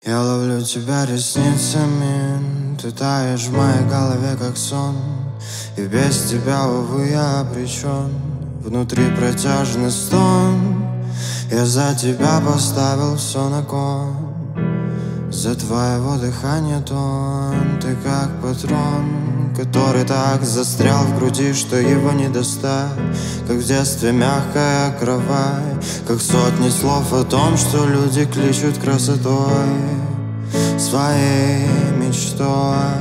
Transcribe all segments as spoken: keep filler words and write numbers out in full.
Я ловлю тебя ресницами, ты таешь в моей голове как сон. И без тебя, увы, я обречен. Внутри протяжный стон. Я за тебя поставил все на кон. За твоего дыхания тон. Ты как патрон, который так застрял в груди, что его не достать. Как в детстве мягкая кровать, как сотни слов о том, что люди кличут красотой, своей мечтой.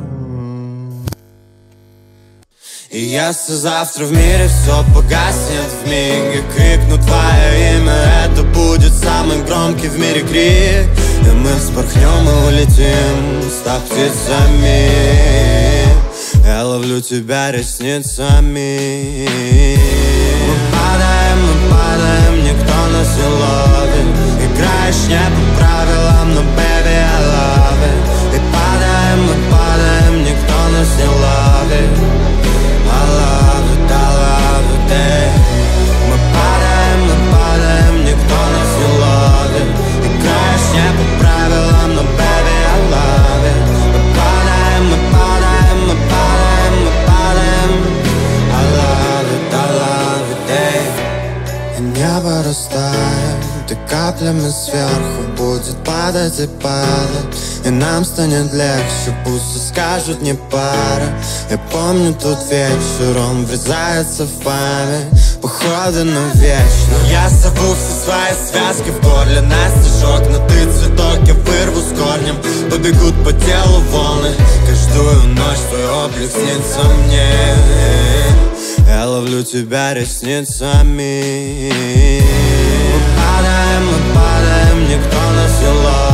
И если завтра в мире все погаснет вмиг, и крикну твое имя, это будет самый громкий в мире крик. И мы вспорхнем и улетим, став птицами. Я ловлю тебя ресницами. Мы падаем, мы падаем, никто нас не ловит. Играешь не по правилам, но baby I love it. И падаем, мы падаем, никто нас не ловит. I love it, I love it, эй. Мы падаем, мы падаем, никто нас не ловит. Играешь не по правилам, но baby I love it. Мы падаем, мы падаем, мы падаем, мы падаем. I love it, I love it, эй. И небо растает, и каплями сверху будет падать и падать. И нам станет легче, пусть скажут не пара. Я помню тот вечер, он врезается в память, походу навечно. Я собу все свои связки в горле, на стежок, но ты цветок, я вырву с корнем. Побегут по телу волны, каждую ночь твой облик снится мне. Я ловлю тебя ресницами. Мы падаем, мы падаем, никто нас не ловит.